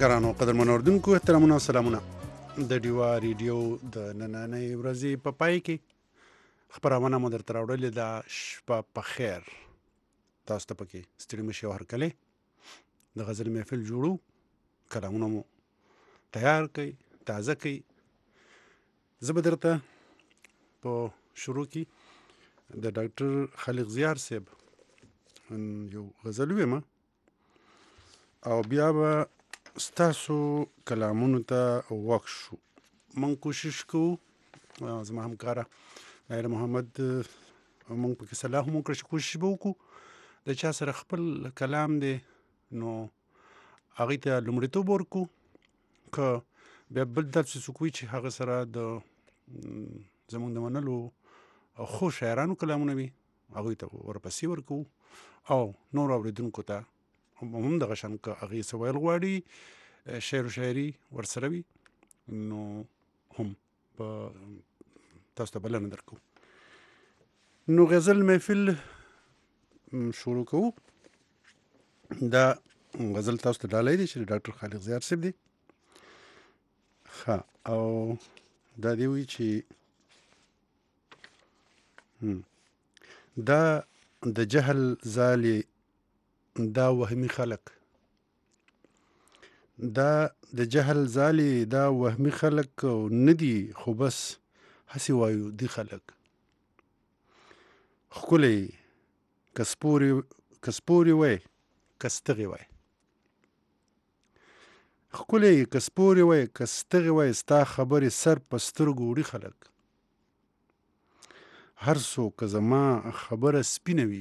ګرانو قدرمنو اردوونکو احترامونه او سلامونه. د ډیوا ریډیو د نننۍ ورځې په پای کې خبرونه مو درته راوړلې ده. شپه په خیر تاسو ته پکې ستړي مشي او هرکلې د غزل محفل جوړو، کلامونه مو تیار کړئ، تازه کړئ. زه به درته په شروع کې د ډاکټر خالق زیار صاحب یو غزل ویم او بیا به ستاسو کلامونو ته وخت شو. من کوشش کوو، زما همکاره نایله محمد مونږ پکې صلاح هم وکړه چې کوشش به وکړو د چا سره خپل کلام دی نو هغې ته لومړیتوب ورکړو، که بیا بل داسې څوک وي چې هغه سره د زموږ د منلو خو شاعرانو کلامونه وي هغوی ته ورپسې ورکوو، او نور اورېدونکو ته هم دغه شان که هغې څه ویل غواړي شعر و شاعري ورسره وي نو هم تاسو ته بلنه درکوو. نو غزل محفل شروع کوو. دا غزل تاسو ته ډالۍ دی چې د ډاکټر خالق زیار صاحب دی. ښه، او دا دی وی چې دا د جهل ځالې دا وهمي خلق، دا د جهل ځالې دا وهمي خلق نه دي، خو بس هسې وایو دي خلق. ښکلی که سپورې وای که ستغې وای، ښکلی که سپورې وای که ستغې وای، ستا خبرې سر په سترګو وړي خلق. هر څو که زما خبره سپینه وي،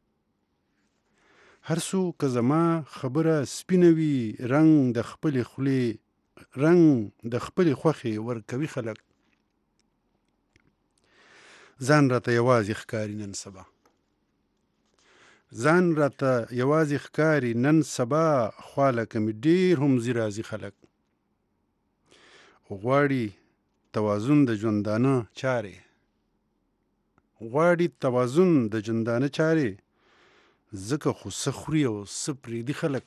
هر څو که زما خبره سپینه وي، رنګ د خپلې خولې رنګ د خپلې خوښې ورکوي خلق. ځان راته یوازې ښکاري نن سبا، ځان راته یوازې ښکاري نن سبا، خوا لکه مې ډېر هم ځي راځي خلق. غواړي توازن د ژوندانه چارې، غواړي توازن د ژوندانه چارې، ځکه خو څه خوري او څه پرېږدي خلق.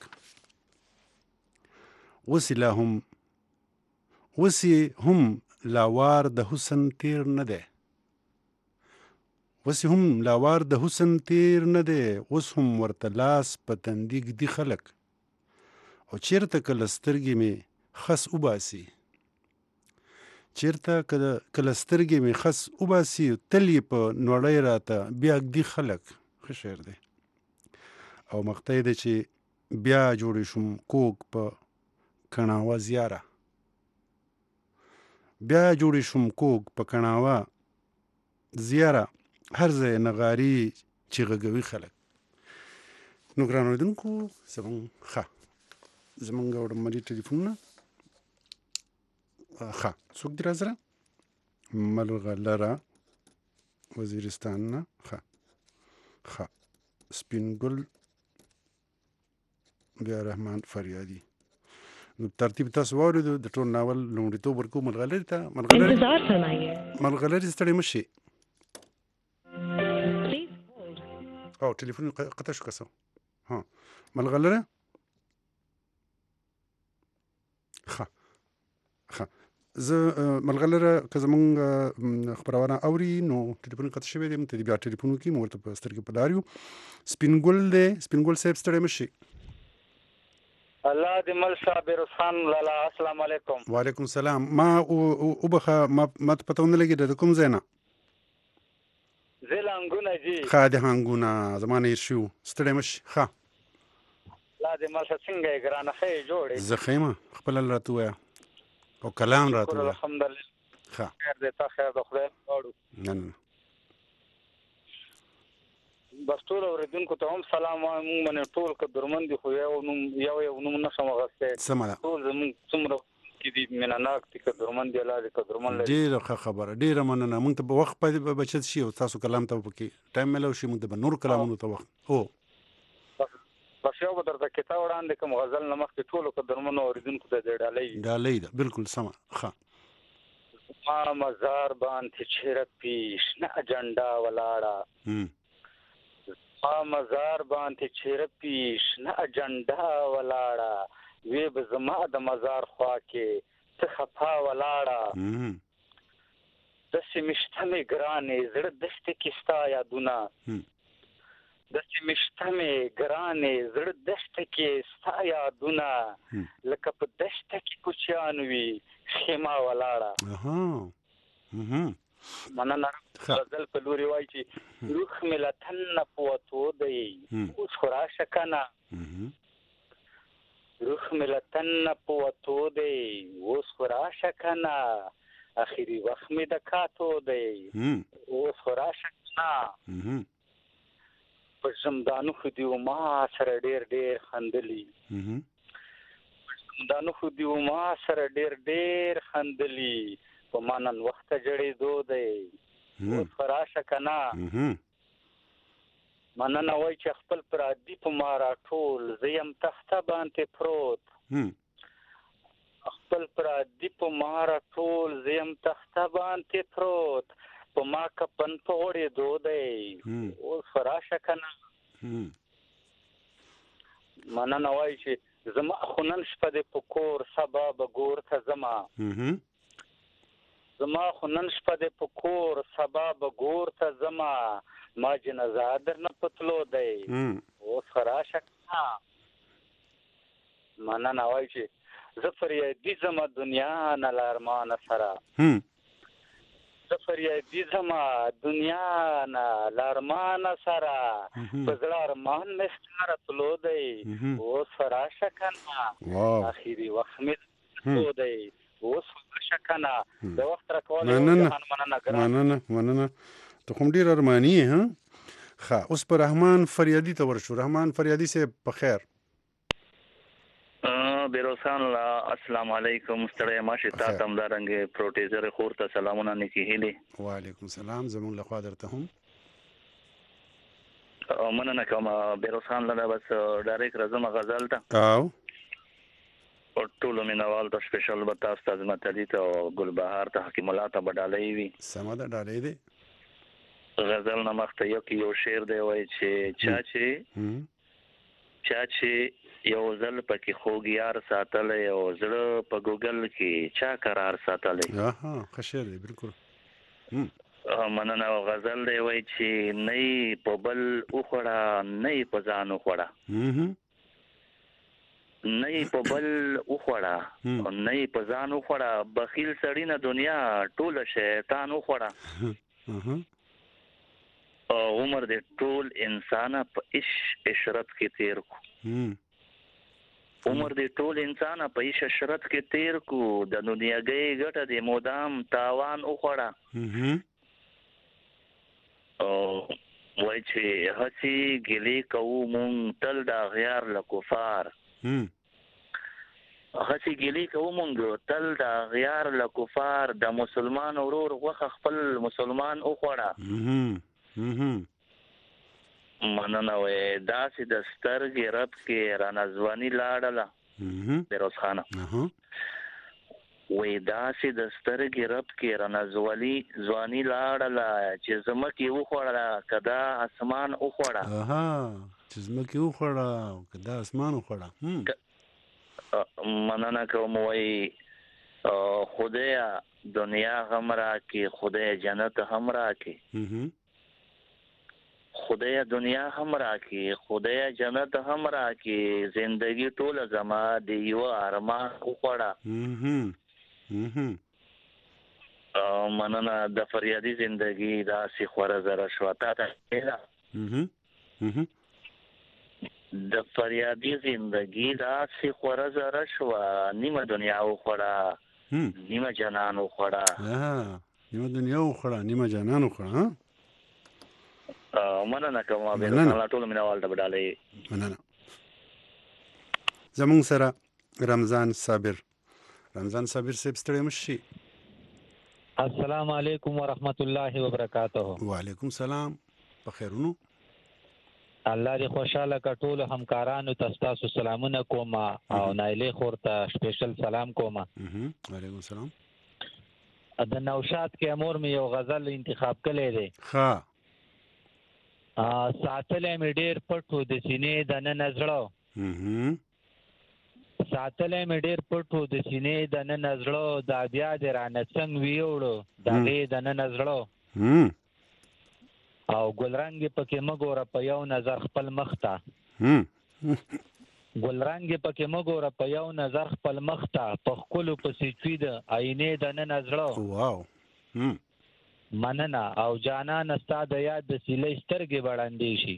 اوسې هم لاوار د حسن تیر نه دی، اوسې هم لاوار د حسن تیر نه دی، اوس هم ورته لاس په تندي ږدي خلق. او چېرته کله سترګې مې خس وباسي، چېرته کله سترګې مې خس وباسي، تل یې په نوړی راته بیا ږدي خلق. ښه شعر دی. او مقطع دی چې بیا جوړې شوم کوږ په کڼاوه زیاره، بیا جوړې شوم کوږ په کڼاوه زیاره، هر ځای نغاري چې غږوي خلق. نو ګران اورېدونکو زمونږ وړملي ټلیفونونه څوک دي راسره؟ ملغلره وزیرستان نه، سپین ګل بیا رحمان فریادي. نو ترتیب تاسو واورېدو. د ټول ناول لومړیتوب ورکوو ملغلرې ته. ملغلرې ستړې مه شي. او ټلیفون قطع شو که څه. ملغلره زه ملغلره که زمونږ خپرونه اوري نو ټلیفون قطع شوی دی، موږ ته بیا ټلیفون وکړي، موږ ورته په سترګې په لار یو. سپین ګل دی، سپین ګل صاحب ستړی مه شي. الله دې مل صابر خان لالا، السلام علیکم. وعلیکم السلام. ما وبخه ما ته پته ونه لګېده د کوم ځای نه؟ زه لانګونه جي. ښه د هانګونه زما نه هېر شوي، ستړی مه شي. الله دې مل څنګه یې ګرانه، ښه یې جوړې؟ زه ښه یم، خپله راته ووایه او کلام راته ووایه. الحمدلله خیر دی، تا خیر د خدای غواړو. نه بس ټول اورېدونکو ته هم سلام وایم. مونږ باندې ټول که درمن دي خو یو نوم نه شم اخیستی. سمه ده. ټول زموږ څومره کې دي مینه ناک دي، که درمن دي الله دې که درمن لري. ډېره ښه خبره، ډېره مننه. موږ ته به وخت بچت شي او تاسو کلام ته پکې ټایم میلاو شي، موږ ته به نور کلامونو ته وخت بس یو به درته کتاب وړاندې کوم غزل نه مخکې ټولو که درمنو اورېدونکو ته دې ډالۍ ده. بالکل سمه. ما مزار باندې چیرې پیش نه اجنډا ولاړه، ما مزار باندې چیرې پیش نه اجنډا ولاړه، وی به زما د مزار خوا کې ته خفا ولاړه داسې مې شته مې ګرانې زړه دښتې کې ستا یادونه داسې مې شته مې ګرانې زړه دښتې کې ستا یادونه لکه په دښته کې کوچیان وي خیمه ولاړه مننه غزل په لوري وایي چې روح مې له تن نه په وتو دی اوس خو راشه کنه روح مې له تن نه په وتو دی اوس خو راشه کنه اخري وخت مې د کاتو دی اوس خو راشه کنه په زمدانو خو دې ما سره ډېر ډېر خندلي زمدانو خو دې ما سره ډېر خندلي په ما نن وخت جړېدو دی اوس خو راشه کنه مننه وایي چې خپل پردي په ما راټول زه یم تخته باندې پروت خپل پردي په ما راټول زه یم تخته باندې پروت په ما کپن په غوړېدو دی اوس خو راشه کنه مننه وایي چې زما خو نن شپه دې په کور سبا به ګور ته ځمه زما خو نن شپه دې په کور سبا به ګور ته ځمه ما جنازه درنه پتلو دی اوس خو راشه کنه مننه وایي چې زه فریادي ځمه دنیا نه له ارمانه سره زه فریادي ځمه دنیا نه له ارمانه سره په زړه ارمان مې ستا راتلو دی اوس خو راشه کنه اخري وخت مې راتلو دی اوس خو راشه کنه د وخت راکولی مننه ته خو هم ډېر ارماني یې ښه اوس په رحمان فریادي ته ورشو رحمان فریادي صاحب په خیر بیروز خان الله السلام علیکم ستړی ماشي تا تم دارنګ پروټیزر خور ته سلامونه نکي هلي وعلیکم السلام زمون له خوا درته هم مننه کوم بیروز خان الله بس ډایرک رزم غزل ته او ټول مینوال ته سپیشل بتا استاد متلی ته ګلبهار ته حکیم الله ته بدالې وي سم ده ډالې دي غزل نمخته یو شعر دی وای چې چا یو ځل پکې خوږ یار ساتلی او زړه په ګوګل کې چا قرار ساتلی ښه شعر دی بالکل مننه غزل دی وای چې نه په بل وخوړه نه په ځان وخوړه نه په بل وخوړه نه په ځان وخوړه بخیل سړی نه دنیا ټول شیطان وخوړه عمر دې ټول انسان په عشرت کې تیر کو عمر دې ټول انسان په عشرت کې تیر کو د دنیاګۍ ګټه دې مودام تاوان وخوړه وای چې هسي ګلې کوو مونږ تل د غیار له کفار هسي ګلې کوو مونږ تل د غیار له کفار د مسلمان ورور غوښه خپل مسلمان وخوړه مننه وې داسې د سترګې رب کې رانځواني لاړله بیروز خانه وې داسې د سترګې رب کې رانځواني لاړله چې زمکې وخوړه کدا اسمان وخوړه چې زمکې وخوړه کدا اسمان وخوړه مننه کوم وې خدایا دنیا هم راکې خدای جنت هم راکې خدای دنیا هم راکې خدای جنت هم راکې زندگی ټول زما دی یو ارمان وخوړه مننه د فریادي زندگی دا سی خوره زره شواتا ته د فریادي زندگی دا سی خوره زره شوا نیمه دنیا وخوړه نیمه جنان وخوړه نیمه دنیا وخوړه نیمه جنان وخوړه مننه کوم به الله ټول مینوال ته بدالې مننه زمون سره رمضان صابر صاحب ستړي مشي السلام علیکم ورحمت الله وبرکاته وعلیکم السلام په خیرونو الله دې خوشاله کټول همکارانو تاسو سلامونه کوم او نایله خورته سپیشل سلام کوم وعلیکم السلام د نوشاد کې امور می یو غزل انتخاب کړی دی ها ساتلې مې ډېر پټو د سینې د نن زړه ساتلې مې ډېر پټو د سینې د نن زړه دا بیا دې رانه څنګه ویوړو د هغې د نن زړه او ګلرنګ پکې مه ګوره په یو نظر خپل مخ ته ګلرنګ پکې مه ګوره په یو نظر خپل مخ ته په ښکلو پسې چوي د آینې د نن زړه مننه او جانانه ستا د یاد د سیلۍ سترګې به ړندې شي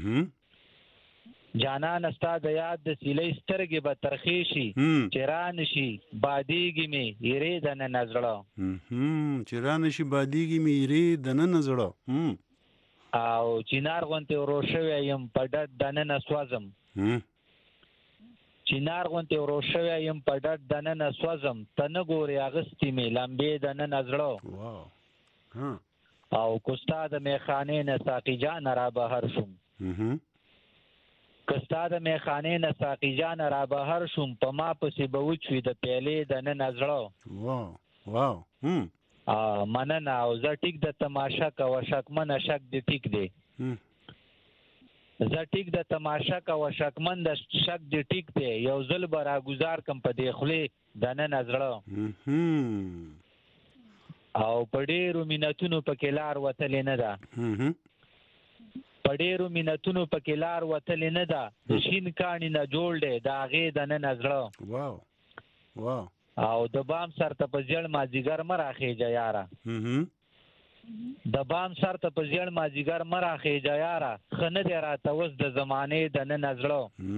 جانانه ستا د یاد د سیلۍ سترګې به ترخې شي چې رانشي بادیږي مې ایرې د نن زړه چې رانشي بادیږي مې ایرې د نن زړه او چینار غونتې ورو شوی یم په ډډ دننه سوځم چینار غونتې ورو شوی یم په ډډ دننه سوځم ته نه ګورې اغستې مې لمبې د نن زړه او کوستا د میخانې نه ساقي جان را بهر شوم کوستا د میخانې نه ساقي جان را بهر شوم په ما پسې به وچوي د پیالې د نن زړه مننه او زه ټیک د تماشا کوه شکمنه شک دې ټیک دی زه ټیک د تماشا کوه شکمن د شک دې ټیک دی یو ځل به راګزار کم په دې خولې د نن زړه او په ډېرو مینتونو پکې لار وتلې نه ده په ډېرو مینتونو پکې لار وتلې نه ده د شین کاڼي نه جوړ دی د هغې د نن زړه او د بام سر ته په زیړ مازدیګر مه راخېجه یاره د بام سر ته په زیړ مازدیګر مه راخېجه یاره ښه نه دی راته اوس د زمانې د نن زړه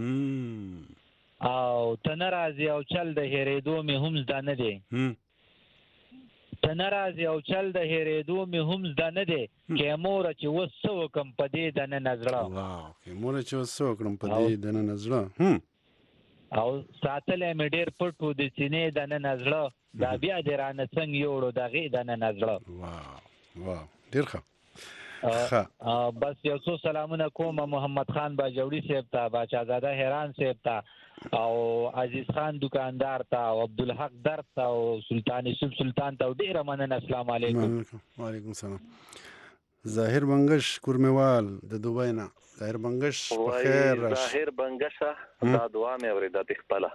او ته نه راځې او چل د هېرېدو مې هم زده نه دی ته نه راځې او چل د هېرېدو مې هم زده نه دی که موره چې اوس څه وکړم په دې د نن زړه که موره چې اوس څه وکړم په دې د نن زړه او ساتلی مې ډېر پټ و د سینې د نن زړه دا بیا دې رانه څنګه یوړو د هغې د نن زړه ډېر ښه بس یو څو سلامونه کوم محمد خان باجوړي صاحب ته باچازاده حیران صاحب ته او عزیز خان دکاندار ته او عبدالحق درد ته او سلطان یوسف سلطان ته ډېره مننه السلام علیکم وعلیکم السلام ظاهر بنگش کورمیوال د دوبۍ نه ظاهر بنگش بخیر ظاهر بنگشه دا دعا مې اورېده ترې خپله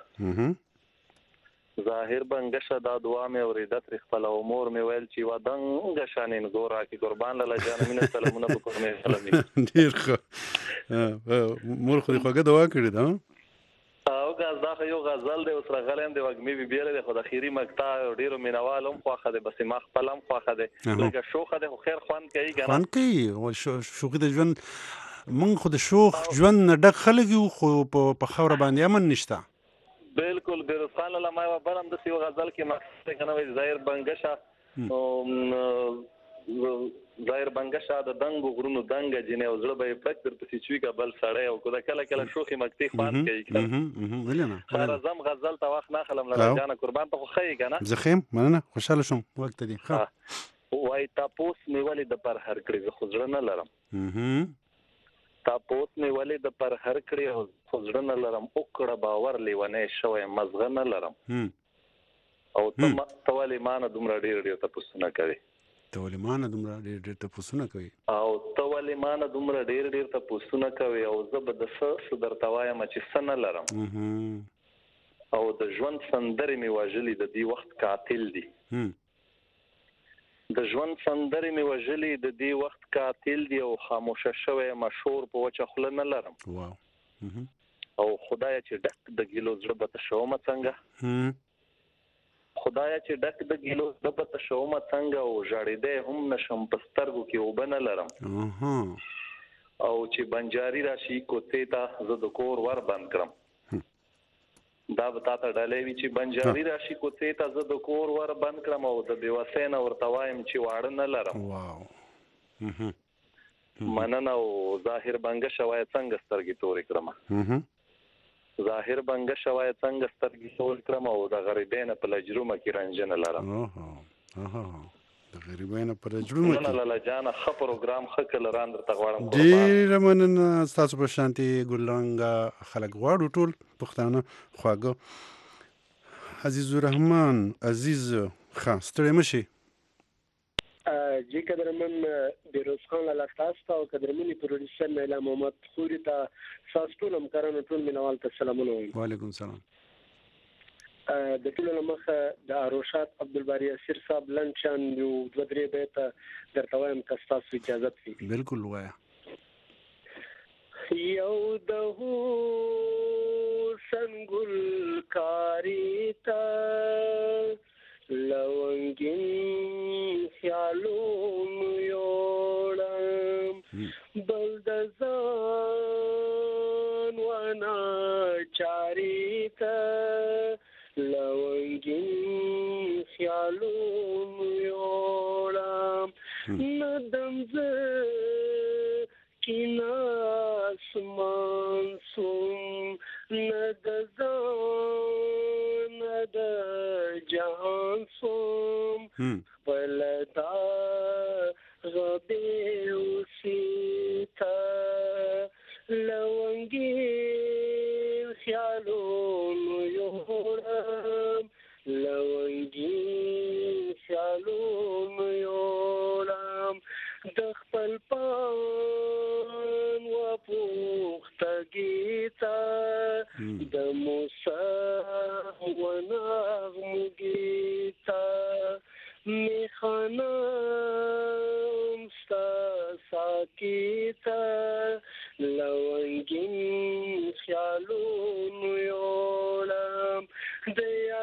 ظاهر بنگشه دا دعا مې اورېده ترې خپله او مور مې ویل چې یوه دنګه شانې نګور راکړي قربان لاله جانه مینه سلامونه په کورمې سلامي ډېر ښه مور خو دې خوږه دعا کړې ده او دا خو یو غزل دی اوس راغلی یم د وږمې بیبیله دی خو د خیري مقطع ډېرو مینهوال هم خوښه دی بس ما خپل هم خوښه دی لکه شوخه دی خو خیر خوند کوي که نه خوند کوي شوخي د ژوند موږ خو د شوخ ژوند نه ډک خلک یو خو په خاوره باندې امن نشته بالکل بیروز خان لاله ما یوه بل هم داسې یو غزل کې مقصد دی که نه وایي ظاهر بنګشه ظاهر بنگشه د دنګو غرونو دنګه جنې او زړه به یې پک درپسې چوي که بل سړی او که د کله کله شوخې مقطع خوند کوي خیر زم غزل ته وخت نه اخلم لاله جانه قربان ته خو ښه یې که نه زه ښه یم مننه خوشحاله شوم وخت دی وایي تپوس مې ولې د پر هر کړي زه خو زړه نه لرم تپوس مې ولې د پر هر کړي خو زړه نه لرم وکړه باور لیونی شوی مزغه نه لرم او ته ولې ما نه دومره ډېر تپوسونه کوي ته ولې ما نه دومره ډېر تپوسونه کوي او ته ولې ما نه دومره ډېر تپوسونه کوي او زه به د څه درته وایم چې څه نه لرم او د ژوند سندرې مې وژلي د دې وخت قاتل دي د ژوند سندرې مې وژلي د دې وخت قاتل دي او خاموشه شوی مشهور په وچه خوله نه لرم او خدایه چې ډک د ګیلو زړه به تشومه څنګه خدایه چې ډک د ګیلو زړه به تشومه څنګه او ژړېدی هم نشم په سترګو کې اوبه نه لرم او چې بنجاري راشي کوڅې ته زه د کور ور بند کړم دا به تا ته ډالۍ وي چې بنجاري راشي کوڅې ته زه د کور ور بند کړم او د بېوسۍ نه ورته وایم چې واړه نه لرم مننه او ظاهر بنګشه وایه څنګه سترګې تورې کړم ظاهر بنګشه وایه څنګه سترګې تورې کړم او د غریبۍ نه په لجرومه کې رنجنه لرم د غریبۍ نه په لجرومه کې لاله جانه ښه پروګرام ښه کلران درته غواړم ډېره مننه ستاسو په شانتې ګلرنګه خلک غواړو ټول پښتانه خواږه عزیز الرحمن عزیز ښه ستړی مه شئ جی قدرمن بیروز خان لاله تاسو ته او قدرمنې پروډوسر نیلا محمد خوري ته ستاسو ټول همکارانو ټول مینوال ته سلامونه وایم وعلیکم سلام د ټولو مخه د اروشات عبدالباری اسیر صاحب لنچان یو 2-3 بیت درته وایم که تاسو اجازه وي. بالکل وایا. یو د حسن ګل کاریتا لونګین خیالونو یوړم بل د ځان وانا چاریتا لونګین خیالونو یوړم ندم زه کینا اسمان سوم ند ځان ند جهان سوم ولدا غبي وسیتا لونګین خیالونو یوړم لونګین خیالونو یوړم د خپل پان و پوختګیتا د موسی و نغمګیتا میخانم ستا ساکیتا لونګین خیالونو یوړم د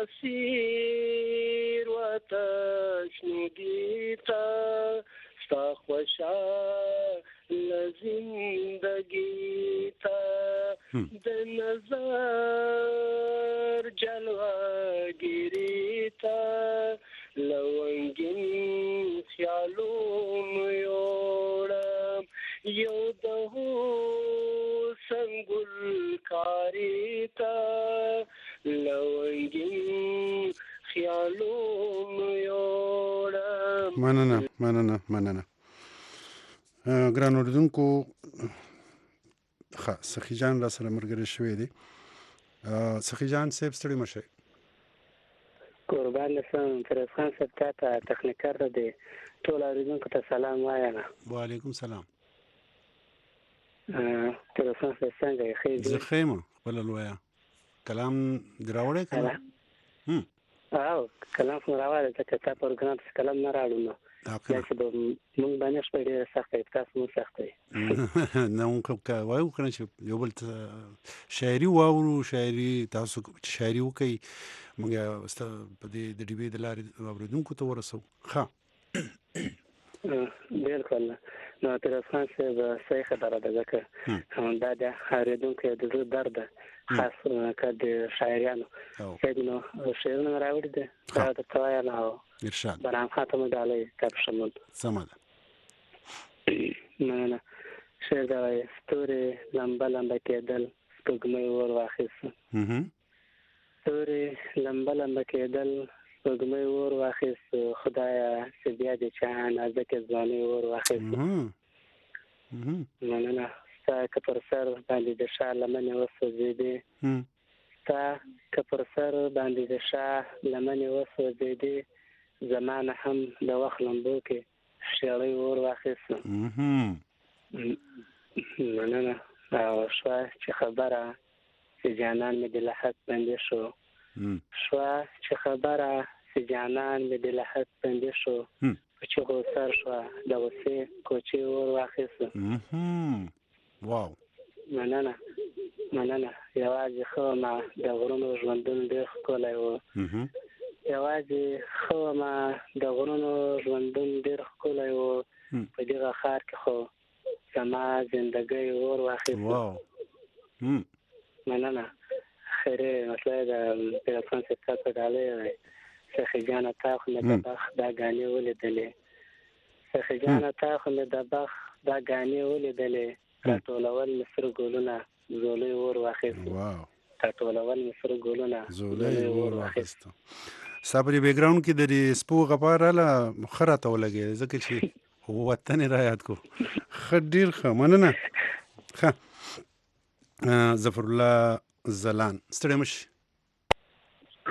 یاسیر و تشنګیتا ستا خوشا لزندگی تا د نظر جلوه گیری تا لونګین خیالونو یوړم یو د حسن ګل کاریتا لونګین خیالونو یوړم. مننه ګران اوریدونکو. سخي جان را سره مرګري شوی دی. سخي جان صاحب ستړي مشه. قربان سم فیروز خان صاحب ته تخنیکر دی ټول اوریدونکو ته سلام وایم. وعلیکم سلام. فیروز خان صاحب څنګه یې؟ زه خیمه خپل لویا کلام دراوړې کله او کلام راوړل چې تا پروګرام څخه کلام نه راوړم چې موږ باندې شپه ډېره سخته تاسو مو سخته نه موږ وایو کنه چې یو بل شاعري واورو شاعري تاسو شاعري وکي موږ په دې د ډیبې د لارې اوریدونکو ته ورسو. ښه بالکل. نو فیروز خان صاحب صحیح خبره ده ځکه دا د اوریدونکو د زړه درد خاص که د شاعرانو نو شعرونه راوړي دي دا د توایل او ارشاد برام خاتم ډالۍ کپ شمول سم ده. نه شعر دا وایي ستوري لمبه لمبه کېدل سپوږمۍ ور واخیسته ستوري لمبه لمبه کېدل سپوږمۍ ور واخیسته خدایا چې بیا د چا نازکې ځوانۍ ور واخیسته نه ستا که پر سر باندې د شاه لمنې وسوځېدې ستا که پر سر باندې د شاه لمنې وسوځېدې زمانه هم د وخت لمبو کې شیړۍ ور واخیسته مننه. او شوه چې خبره چې جانان مې د لحد بندې شو شوه چې خبره چې جانان مې د لحد بندې شو په چغو سر شوه د غصې کوچې ور واخیسته. واو مننه یوازې خو ما د غرونو ژوندون ډېر ښکلی و یوازې خو ما د غرونو ژوندون ډېر ښکلی و په دغه ښار کې خو زما زندګۍ ور واخیسته. مننه. خیرې مسله د فیروز خان صاحب ته ډالۍ وایي سخي جانه تا خو مې د بخ دا ګانې ولیدلې سخي جانه تا خو مې د بخ دا ګانې ولیدلې راټولول مې سره ګلونه زولۍ ور واخیسته. راټولول مې سره ګلونه زولۍ ور واخیسته. ستا په بیک ګراوند کې د سپو غپا راله ښه راته ولګېد ځکه چې وطن یې را یاد کو. ښه ډېر ښه مننه. ښه ظفر الله زلان ستړی مشي.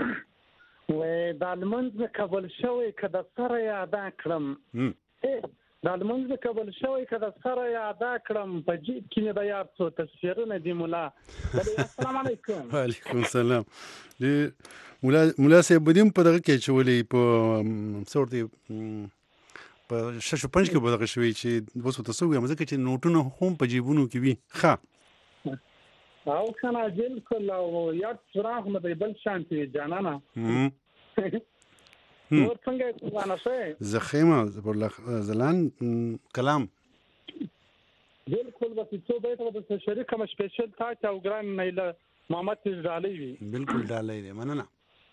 دا لمونځ مې قبول شوی که د سره یې ادا کړم دا لمونځ قبل شوی کده سره یادا کړم په جیب کې مې د یاد څو تصویرونه دی مولا. السلام علیکم. وعلیکم السلام. مولا صاحب بدیم په دغه کې چولې په څورتي په ششو پنځ کې بدغه شوی چې وسو تاسو یې مزه کې چې نوټونه هم په جیبونو کې وي. ښه او کنه بالکل او یاد سراغ مې بل شانتي جانانا. نور څنګه ځوانه شې؟ زخیمه پر زلان کلام بالکل بس څو به ته شریک کوم سپیشل تاچ او ګران نیله محمد تجالی وی. بالکل ډالۍ دی مننه.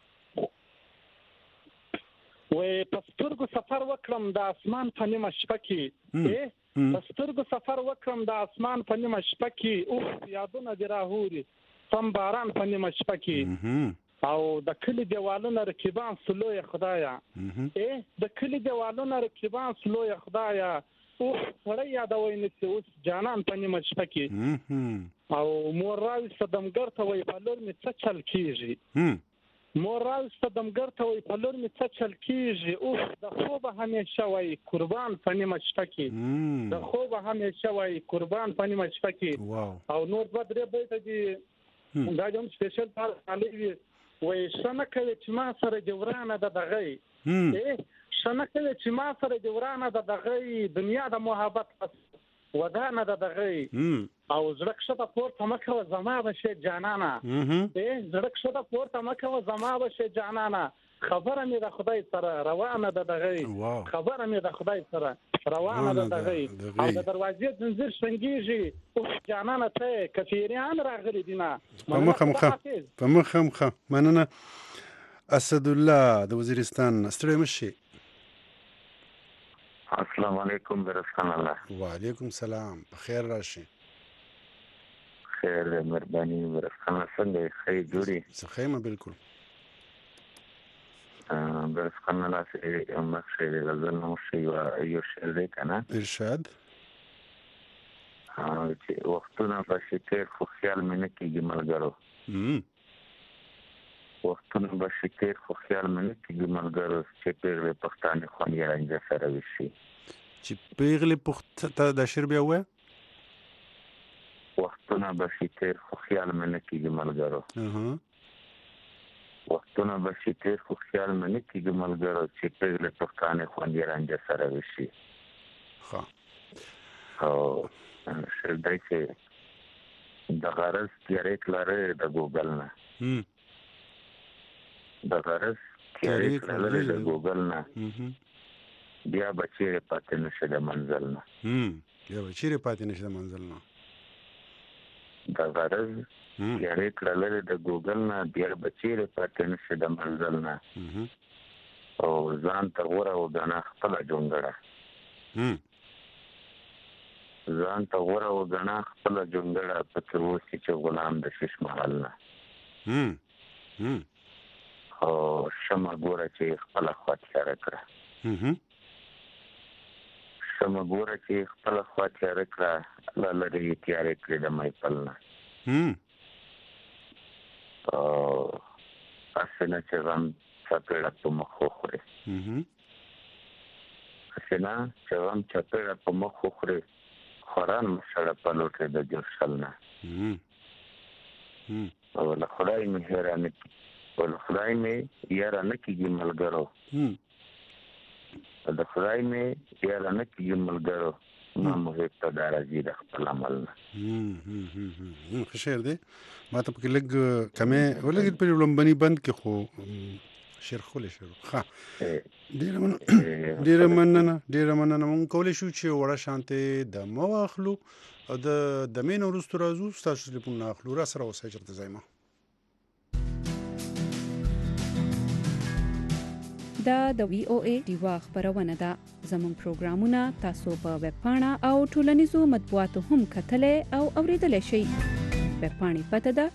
وې پسترګو سفر وکړم د اسمان په نیمه شپه کې. پسترګو سفر وکړم د اسمان په نیمه شپه کې. او یادونه دی راهوري سم باران په نیمه شپه کې. او د کلی دیوالونو رکیبان سلوی خدایا. د کلی دیوالونو رکیبان سلوی خدایا. او سړی یادوي نسی اوس جانان په نیمه شپه کې. او مور راوسته دمګر ته وای په لور می څه چل کیږي. مور راوسته دمګر ته وای په لور می څه چل کیږي. او د خوب همیشه وای قربان په نیمه شپه کې. د خوب همیشه وای قربان په نیمه شپه کې. او نور به درې بیت دي دا کوم سپیشل تار علي وای شنه کوي چې ما سره جورانه د دغې. شنه کوي چې ما سره جورانه د دغې دنیا د محبت ودانه د دغې. او زړه کښته پورته مکه و زما بشه جانانا. زړه کښته پورته مکه و زما بشه جانانا. خبره مې د خدای سره روانه د دغې. خبره مې د خدای سره روانه د دغې. او د دروازې زنجیر شنګیږي. او جانانه ته کفیریان راغلي دي نه په مخه مننه. اسد الله د وزیرستان ستړي مشي. السلام علیکم برسخان الله. وعلیکم السلام. بخیر راشي. خیر مهرباني برسخان څنګه خیر جوړي؟ خیمه بالکل. برسخان الله سره مخشي غزل نو شي یو شعر دی کنه ارشاد. چې وختونه به شکر خو خیال مې نه کېږي ملګرو. وختونه به شکر خو خیال مې نه کېږي ملګرو چې پیغلې پښتانه خوند یې رنجه سره وشي. چې پیغلې پښتانه د شعر بیا وایه. وختونه به شکر خو خیال مې نه کېږي ملګرو. وختونه به شکر خو خیال مې نه کېږي ملګرو چې پیغلې پښتانه خوند یې رنجه سره وشي. او شردای چې د غرض تیارې کلاره د ګوګل نه. د غرض تیارې کلاره د ګوګل نه. بیا بچیرې پاتې نشه د منزل نه. بیا بچیرې پاتې نشه د منزل نه. د غرض تیارې کلاره د ګوګل نه. بیا بچیرې پاتې نشه د منزل نه. او ځان ته غوره وګڼه خپله جونګړه. ځان ته غوره وګڼه خپله جونګړه په تر اوسې چې غلام د شش محل نه. او شمه ګوره چې خپله خوا تیاره کړه. شمه ګوره چې خپله خوا تیاره کړه الله لرې یې تیارې کړې د محفل نه. او هسې نه چې غم څپېړه په مخ وخورې. هسې نه چې غم څپېړه په مخ وخورې خوران مشړه په لوټه د جرشل نه. او له خدای مې هیرانه ول خدای مې یارانه کېږي ملګرو. د خدای مې یارانه کېږي ملګرو. ما محب ته دا راځي د خپل عمل نه. ښه شعر دی. ما ته پکې لږ کمې ولګېد په لومبني بند کې خو شعر ښکلی شعر. ډېره مننه. مونږ کولی شو چې وړه شانتې دمه واخلو او د دمې نه وروسته راځو ستاسو تلیفونونه اخلو. را سره اوسئ چېرته ځای ما. دا د وی او ای ډیوا خبرونه ده. زموږ پروګرامونه تاسو په ویب پاڼه او ټولنیزو مطبوعاتو هم کتلی او اوریدلی شئ. ویب پاڼې پته ده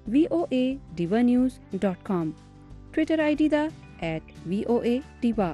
voanews.com. ټویټر آی ډي ده @voa_diva.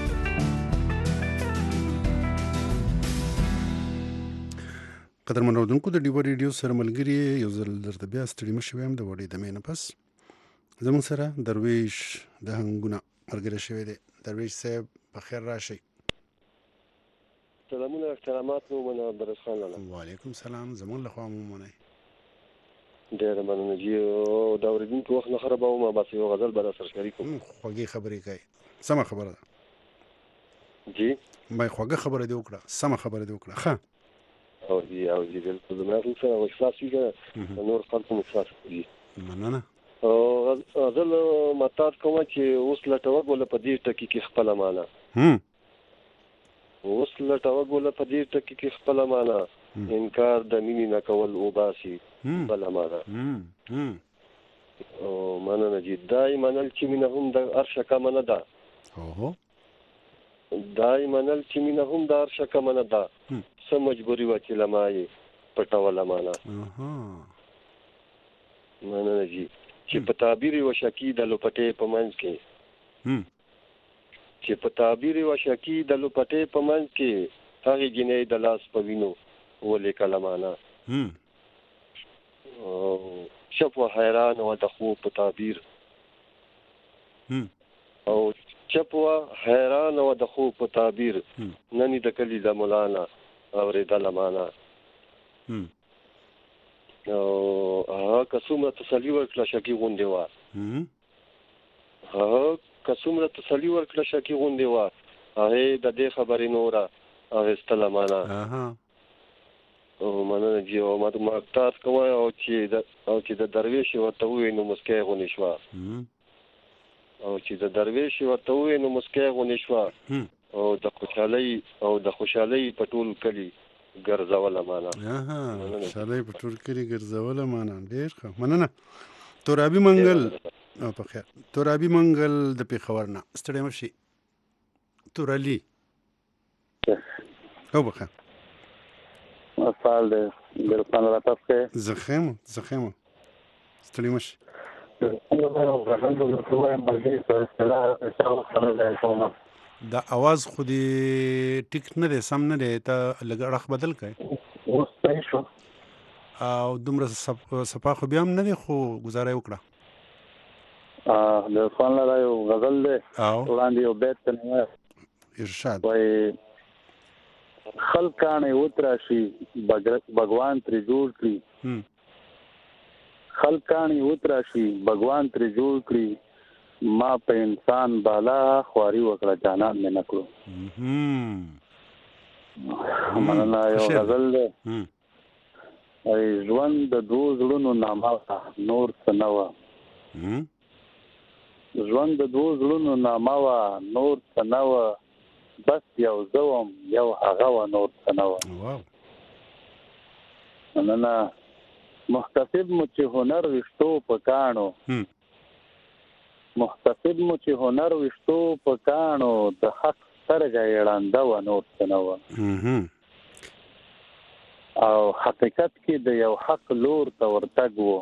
قدرمن اورېدونکو د ډیوا ریډیو سره ملګري یو ځل درته بیا ستړي مه شوی یم د وړې دمې نه پس. زموږ سره درویش د هنګونه ملګری شوی دی. درویش صاحب په خیر راشئ. سلامونه احترامات مو من عبدالرحمن خان لاله. وعلیکم سلام زمون له خوا مو منئ. ډېر مننه جی او دا اوریدونکو وخت نه خرابوم ما بس یو غزل به سره شریکوم. خوږی خبرې کوي سمه خبره ده جی ما خوږه خبره دی وکړه سمه خبره دی وکړه ښه او جی بالکل زما سره احساس کیږي نور خلکو احساس کوي. مننه. او غزل متات کوم چې اوس لټوګ ولا په دې ټکی کې خپل معنا اوس لټوګ ولا په دې ټکی کې خپل معنا انکار د مینې نه کول او باسي بل معنا او مننه جی دای منل چې مینه هم د ارشه کا منه ده دای منل چې مینه هم د ارشه کا منه ده سم مجبوری و چې لمای پټول معنا مننه جی چې په تعبیر و شکی د لپټې په منځ کې چې په تعبیر و شکی د لپټې په منځ کې هغه جنې د لاس په وینو ولې کلمانه او شپو حیران و د خو په تعبیر او شپو حیران و د خو په تعبیر ننی د کلی د مولانا اورېدل معنا او هغه کومه تسلی ورکړه شکی غونډه وا هغه کومه تسلی ورکړه شکی غونډه وا هغه د دې خبرې نورا هغه استلمانه او مننه جی او ما تاسو کوی او چې د درویش ورته وې نو مسکه غونې شو او چې د درویش ورته وې نو مسکه غونې شو او د خوشحالي په ټول کلی ګرځوله معنا شالای په ټول کې ګرځوله معنا ډېر ښه مننه. تورابي منګل په خیر تورابي منګل د پیښور نه ستړی مشي تورالي او بخیر سال دې ګرځان راته زخم ستړی مشي دا आवाज خو دې ټیک نه دی سم نه دی ته لږ اړخ بدل کړئ اوس صحیح شو او دومره صفا خو بیا هم نه دی خو گزاره وکړه د فن لا یو غزل دی وړاندې یو بیت نه ارشاد وای خلکانه وتراشي भगवान تر جوړ کړی خلکانه وتراشي भगवान تر جوړ کړی ما په انسان بالا خواري وکړه جانان مې نکړو مننه یو غزل دی ای ژوند د دوه زړونو نامه نور څنوا ژوند د دوه زړونو نامه نور څنوا بس یو زوم یو هغه نور څنوا مننه محتسب مو چې هنر وشتو پکانو محتسب مو چې هنر وشتو پکانو د حق سترګې اړانده و نور څنوا او حقیقت کې د یو حق لور ته ورتګ وو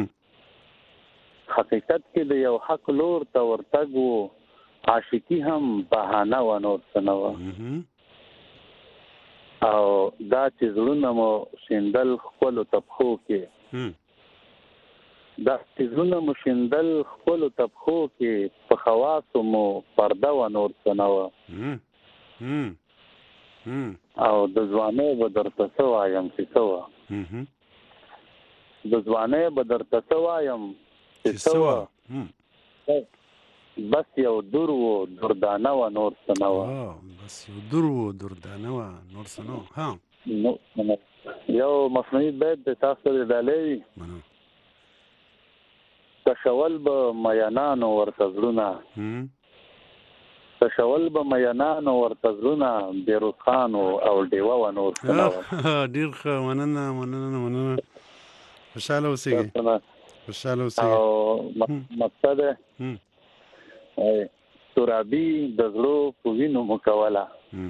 حقیقت کې د یو حق لور ته ورتګ وو عاشقي هم بهانه و نور څنوا او دا چې زړونه مو شیندل خپل تبخو کې دا تیزونه مشندل خپل تبخو کې په خواصو مو پرده و نور څنوا او د ځوانۍ به درته څه وایم چې څه وه د ځوانۍ به درته څه وایم چې څه وه بس یو در و دردانه و نور څه نه وه بس یو در و دردانه و نور څه نه وه یو مصنوعي بیت د تاسو سره ډالۍ وي تشول به میانانو ورته زړونه تشول به میانانو ورته زړونه بیروز خانو او ډیوه و نور څه نه وه ډېر ښه مننه خوشحاله اوسئ او مقصد ترابي د زړه په وینو مکوله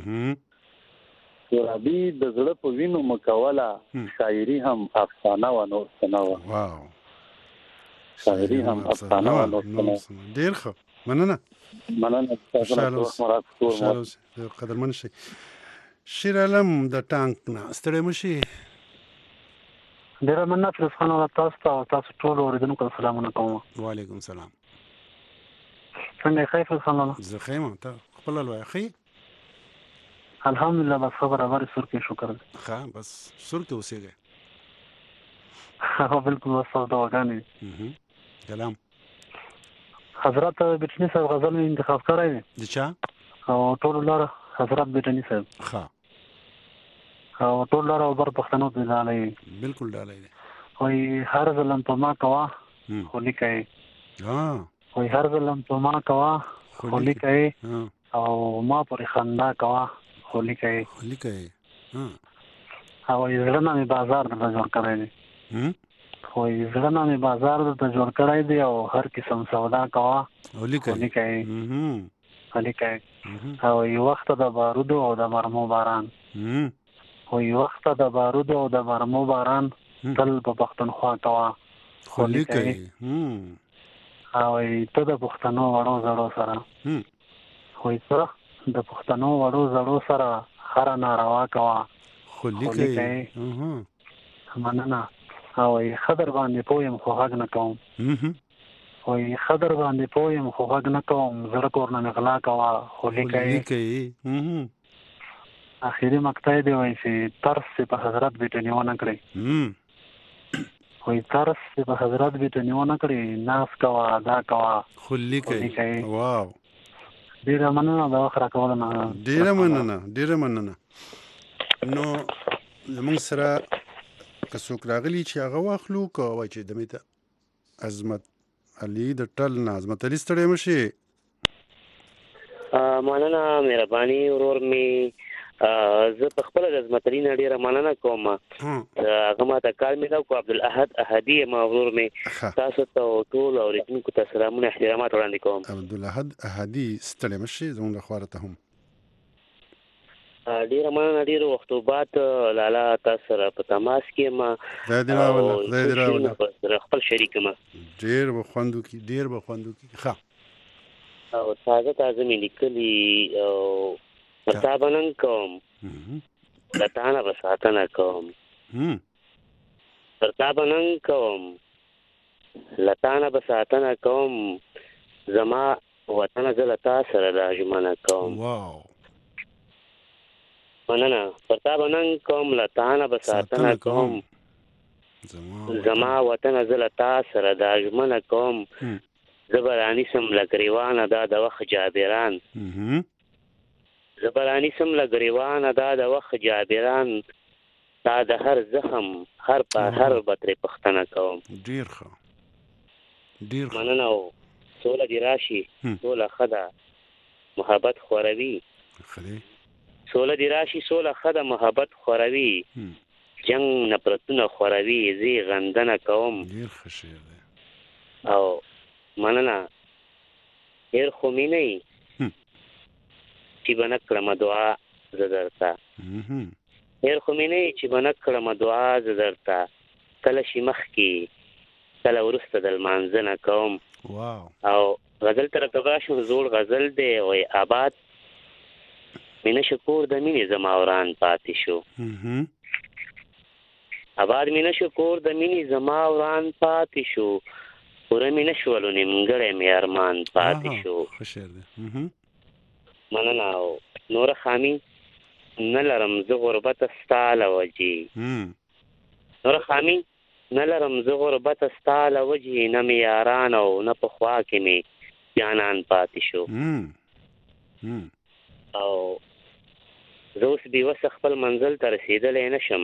ترابي د زړه په وینو مکوله شاعري هم افسانه و نور څه نه وه شاعري هم افسانه و نور څه نه وه ډېر ښه مننه خوشحاله قدرمن شئ شیر علم د ټانک نه ستړی مشي ډېره مننه فیروز خان تاسو ته تاسو ټول اوریدونکو سلامونه کوم وعلیکم سلام څنګه ښه فیروز خان زه ښه یم ته خپل لوی ښه الحمدلله بس خبره بر سر کې شکر ښه بس سر کې اوسېږي ها بالکل وسو دواګانې کلام حضرت بټنی صاحب غزل انتخاب کړی دی د چا او ټول لاره حضرت بټنی صاحب ښه او ټول لاره او بر پښتنو ته ډالۍ بالکل ډالۍ دی وای هر ظلم په ما کوا خو لیکي وای هر ظلم په ما کوا خو لیکي او ما پر خندا کوا خو لیکي او زړه مې بازار د جوړ کړی دی خو زړه مې بازار د جوړ کړی دی او هر قسم سودا کوا خو لیکي او یو وخت د بارودو او د مرمو باران تل په پښتونخوا کوا خو لیکي او ته د پښتنو وړو زړو سره خره ناروا کوا خو لیکي مننه او خبر باندې پویم خو حق نه کوم زړه کور نه غلا کوا خو لیکي اخیری مقطع دی وای چې ترس په حضرت بیٹنی ونه کړی ناس کوا ادا کوا خو لیکي واو ډیره مننه دا وخت راکول نه ډیره مننه نو زموږ سره که څوک راغلی چې هغه واخلو که وای چې دمې ته عظمت علي د ټل نه عظمت علي ستړی مشي مننه مهرباني ورور می زه په خپل د عظمت علي نه ډیره مننه کوم هغه ما ته کار مې دا کو عبدالاحد احدي ما ورور می تاسو ته ټول اوریدونکو ته سلامونه احترامات وړاندې کوم عبدالاحد احدي ستړی مشي زموږ خبره ته هم ډیره مننه ډیره وخت بعد لالا تاسو سره په تماس کې ما خپل شریک ما ډیر بخوندو کی ښه او تازه مې لیکلي او پرتابنن کوم لتانا بساتنه کوم زما وطن زلتا سره راجمنه کوم واو مننه پرتابنن کوم لتانا بساتنه کوم زما وطن زلتا سره راجمنه کوم زبرانی سم لګریوان دا د وخت جابران دا د وخت جابران دا د هر زخم هر بطر پختنه کوم ډیر ښه مننه سوله دی راشي سوله خدا محبت خوروي جنگ نفرتونه خوروي زی غندنه کوم ډیر ښه شعر دی او مننه هر خو می نه چې بنکړه دعا زدرتا کله شي مخ کې کله ورسته د منځنه کوم واو او غزل تر کباشو زوړ غزل دی او آباد مینه شکور د مینې زماوران پاتې شو پوره مینه شولو نیمګړی مې ارمان پاتې شو مننه او نور خامي نه لرم زه غربت ستا له وجې نه مې یاران او نه په خوا کې مې جانان پاتې شو او زه اوس بېوسه خپل منزل ته رسېدلی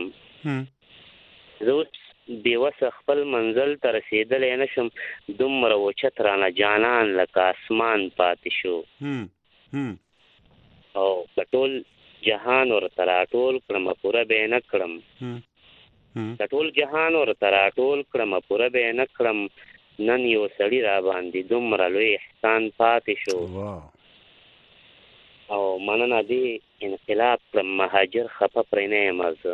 نشم دومره اوچت رانه جانان لکه اسمان پاتې شو او ټول جهان ورته راټول کړم پوره به نه کړم نن یو سړي را باندې دومره لوی احسان پاتې شو او مننه دی انقلاب کړم مهاجر خفه پرې نه یم زه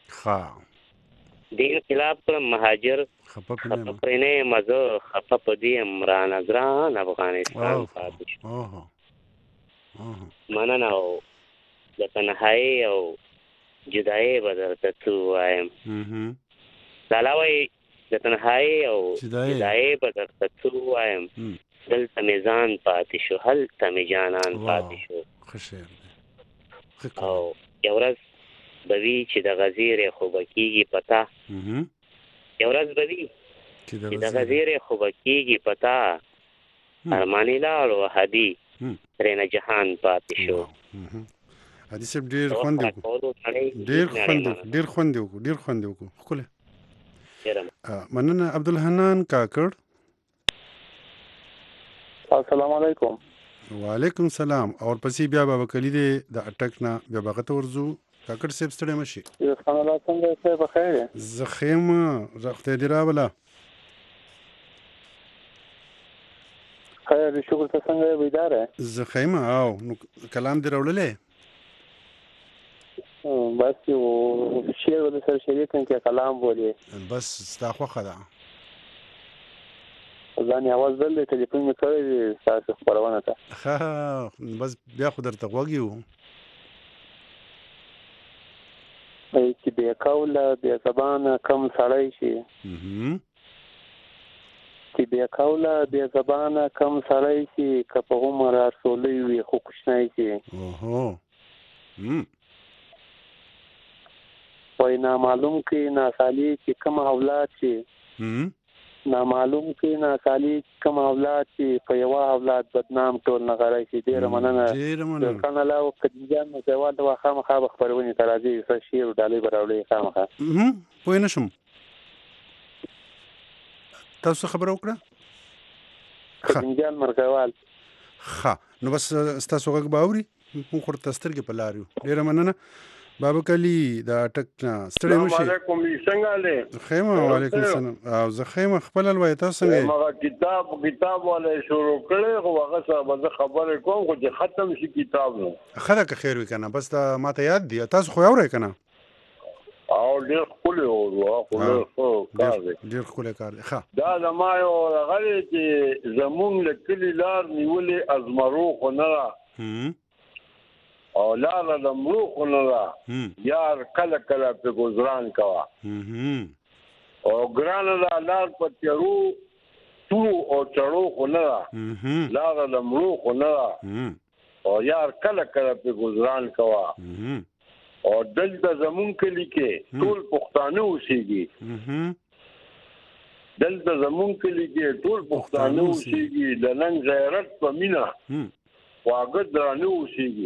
خفه په دې یم رانه ګران افغانستان پاتې شو مننه او د تنهایی او جدایي به درته څه ووایم لالا وایي د تنهایی او جدایي به درته څه ووایم دلته مې ځان پاتې شو هلته مې جانان پاتې شو او یو ورځ به وي چې د غزیرې خوبه کېږي پتا یو ورځ به وي چې د غزیرې خوبه کېږي پتا ارماني لاړو هدي ترېنه جهان پاتې شو هدي صاحب ډېر خوند وکړو ښکلی مننه عبدالحنان کاکړ السلام علیکم وعلیکم السلام اور پسې بیا بابا کلی دی د اټک نه بیا بغه ته ورځو کاکړ صاحب ستړی مشي خان الله څنګه یې بخیر زه ښه یم رخته دې راوله خیر شکر ته څنګه یې بیدار یې زه ښه یم او نو کلام دې راوړلی بس یو شعر ولې سره شریک کړم چې کلام بولې بس ستا خوښه ده ځان یې اواز بل دی ټلیفون مې کړی دی ستاسو خپرونه ته ښه بس بیا خو درته غوږ یو چې بې قوله بې زبانه کم سړی شي چې بې قوله بې زبانه کم سړی شي که په عمر ارسولی وي خو کوچنی شي وایي نامعلوم کې ناسالي چې کوم اولاد شي نامعلوم کې ناسالي کوم اولاد چې په یوه اولاد بدنام ټول نغری شي ډېره مننه د کانالا او کدیجان نو دیوال د خامخا به خپرونې ته راځي ښه شعر ډالۍ به راوړي خامخا پوه نه شم تاسو خبره وکړه کدیجان مرګوال ښه نو بس ستاسو غږ به اوري موږ ورته سترګې په لار یو ډېره مننه بابا کلی د اټک نه ستړی مشي السلام علیکم څنګه له خیمه وعلیکم السلام او زه خیمه خپل الوای تاسو څنګه ما کتاب ولا شروع کړی خو هغه څه خبره کوم خو چې ختم شي کتاب نو خدا که خیر وکنه بس دا ماته یاد دی تاسو خو اورئ کنه او ډېر خولي او ډېر خولي کار دی ښه دا زما یو غلی چې زمونږ له کلي لار نیولې ازمرو خو نه او لاره د مړو خو نه ده یار کله کله پې ګزران کوه او ګرانه ده لار په تیرو تورو او چړو خو نه ده لاره د مړو خو نه ده او یار کله کله پې ګزران کوه او دلته زمونږ کلي کې ټول پښتانه اوسېږي دلته زمونږ کلي کې ټول پښتانه اوسېږي د نن غیرت په مینه خواږه درانه اوسېږي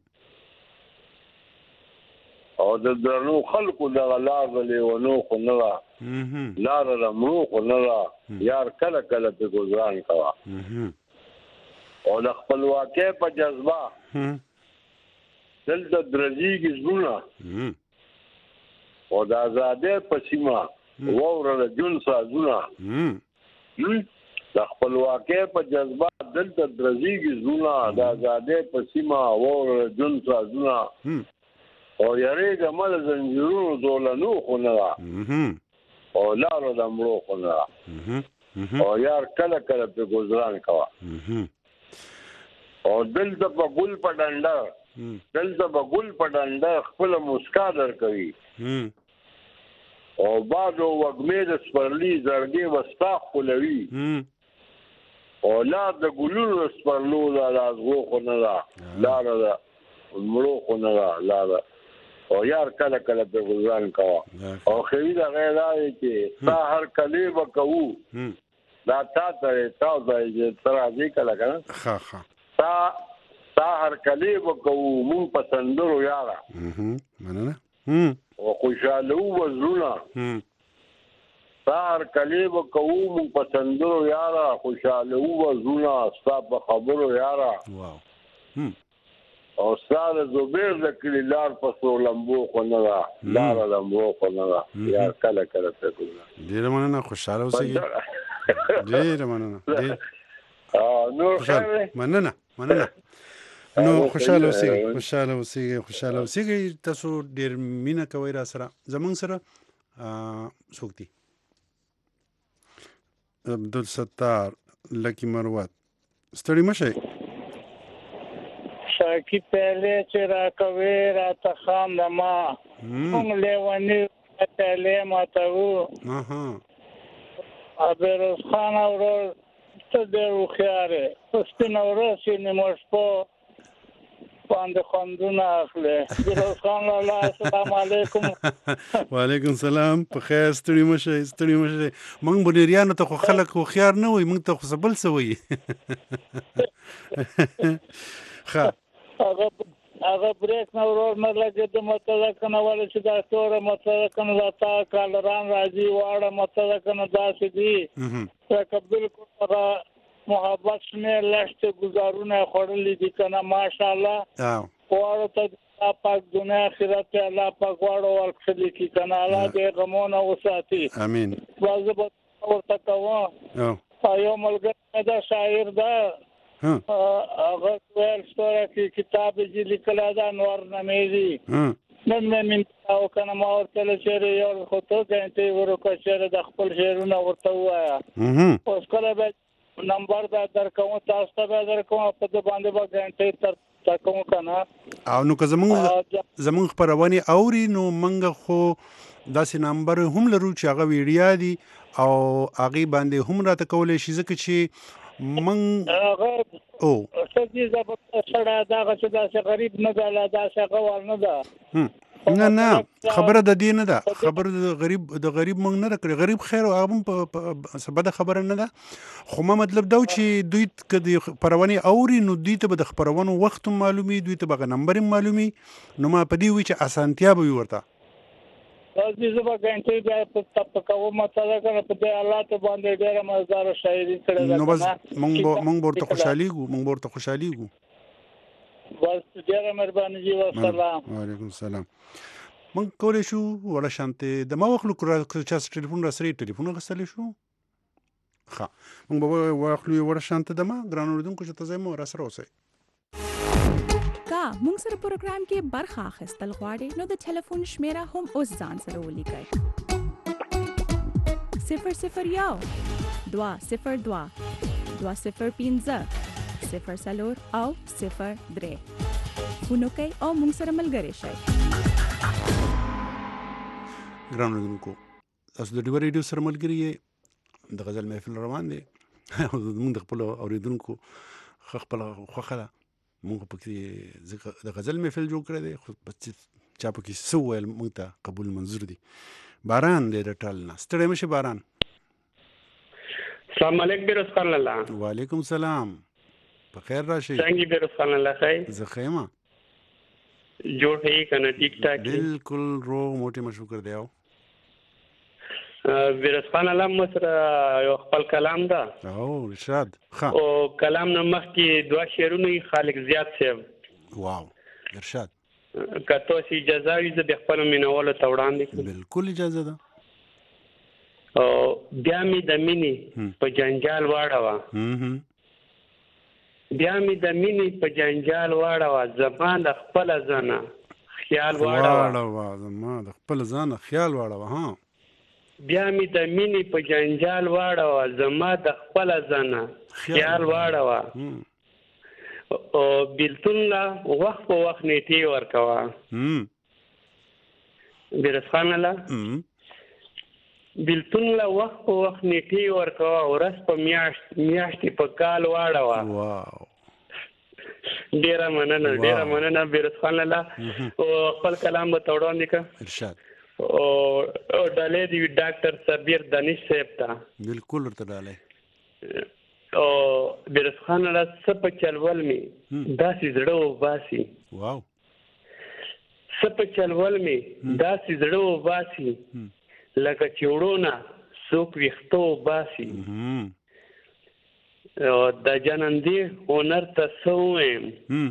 او د درنو خلکو دغه لار د لیونو خو نه ده لاره د مړو خو نه ده یار کله کله پې ګزران کوه او د خپلواکۍ په جذبه دلته درزېږي زړونه او د ازادۍ په سیمه واوره د ژوند سازونه د خپلواکۍ په جذبه دلته درزېږي زړونه د ازادۍ په سیمه واوره د ژوند سازونه او یریږه مه د زنځیرونو دولنو خو نه ده او لارو د مړو خو نه ده او یار کله کله پې ګزران کوه او دلته په ګل په ډنډه خپله مسکا درکوي او باد او وږمې د سپرلي زړګې به ستا ښکلوي او لار د ګلونو د سپرلو ده د ازغو خو نه ده لاره د مړو خو نه ده لاره او یار کله کله پې ګزران کوه او خوي د هغې دا دی چې ستا هر کلی به کوو دا تا ته تا ځای چې ته راځې کله که نه ستا هر کلی به کوو مونږ په سندرو یاره مننه او خوشحالوو به زړونه ستا هر کلی به کوو مونږ په سندرو یاره خوشحالوو به زړونه ستا په خبرو یاره او ستا د زبیر د کلي لار په سرو لمبو خو نه ده لاره د مړو خو نه ده یار کله کله پې ګزران ډېره مننه خوشحاله اوسئ ډېره مننه نور خیر مننه نو خوشحاله اوسئ تاسو ډېر مینه کوئ را سره زمونږ سره څوک دي عبدالستار لکی مروت ستړي مشئ شاکی پہلے چرا کوي را تخام لما هم لیونی پہلے ماتو ابروز خان اورو ته د خياره پسپین اورو سینې مشپو باندې خوندونه اخلي. فیروز خان لاله السلام علیکم. وعلیکم السلام. په خیر ستړي مشه موږ بنیریانو ته خو خلک خو خيار نه وي، موږ ته خو سبل سوي. ښه هغه بریک نه ورور نه لګي د مطلق نه ول چې دا تور مطلق نه تا کالران راځي واړه مطلق نه داسې دي چې بالکل محبت نه لشت گزارونه خورلې دي کنه ماشاءالله. واړه ته پاک دنیا آخرت الله پاک واړو ورکړي کی کنه الله دې غمونه وساتي. امين. واجب ورته کوه. یو ملګری دا شاعر دا هغه ول ستوره کې کتاب چې لیکل دا نور نمېږي نن من او کنه ما ورته لچره یو خطو ته ورکو چیرې د خپل شعرونه ورته وایا. اوس کله به نمبر دا درکوم تاسو ته به درکوم په دې باندې به غنټه تر کوم کنه او نو که زمونږ خبرونه اوري نو منګه خو داسې نمبر هم لرو چې هغه ویډیا دي او هغه باندې هم راته کولای شي ځکه چې من او څه زبط سره دا چې دا غریب نه دا څنګه ور نه دا نه خبره د دې نه ده، خبره د غریب مونږ نه کړی. غریب خیر او هغه په سبب خبره نه ده، خو ما مطلب دا چې دوی کدي پرونی اوري نو دوی ته به د خبرونو وخت معلومي، دوی ته به نمبر معلومي، نو ما په دې وی چې اسانتیا به ورته دې زما ګنټې بیا په تپکاو مطلب کنه په دې الله ته باندې ډېر مزدار شاعري کړې ده. نو بس مونږ ورته خوشاليګو بس ډېر مهرباني جی والسلام. وعلیکم السلام. مونږ کولای شو ولا شانته د ما وخلو چې ټلیفون را سره ټلیفون غسل شو. ښه مونږ به واخلو ولا شانته د ما ګرانو لیدونکو چې تاسو مو را سره اوسئ. کا مونږ سره پروګرام کې برخه اخیستل غواړئ نو د ټلیفون شمیره هم اوس ځان سره ولیکئ. 001 202 205 0 او 03 فونو کوي او مونږ سره ملګری شئ. ګرانو لیدونکو تاسو د ډیو ریډیو سره ملګری یې، د غزل محفل روان دی او موږ د خپل اوریدونکو خپل خوخه مونږ پکې د غزل محفل جوړ کړی دی، خو چا پکې څه ویل مونږ ته قبول منظور دي. باران دی د ټال نه ستړی مشه باران. السلام علیکم بیروز خان لاله. وعلیکم السلام. په خیر راشي. څنګه بیروز خان لاله خیر؟ زه خیمه جوړ هي کنه ټیک ټاک بالکل رو موټي مشکور دی. او بیروز خان لاله مسره یو خپل کلام دا او رشاد او کلام نه مخکې دوه شعرونه خالق زیات صاحب. واو ارشاد کته سي اجازه وي زه د خپل مینوالو ته وړاندې کوم. بالکل اجازه ده. او بیا می د مینې په جنجال واړه بیا می د مینې په جنجال واړه زما د خپل ځانه خیال واړه زما د خپل ځانه خیال واړه. ها بیا می د مینې په جنجال واړه زما د خپل ځانه خیال واړه او بیلتون لا وخت په وخت نیټي ورکوا. بیرس خان لا بیلتون لا وخت په وخت نیټي ورکوا ورس په میاشتې په کال واړه. واو ډیره مننه بیرس خان لا او خپل کلام به توړاندې کا ارشاد او ډالې دی ډاکټر صبیر دانش صاحب ته بالکل ورته ډالې او بیرس خان لا سپ چلول می داسې زړه و باسي. واو سپ چلول می داسې زړه و باسي لکه چوڑونه څوک ویختو باسي. او د جنندې هنر ته سویم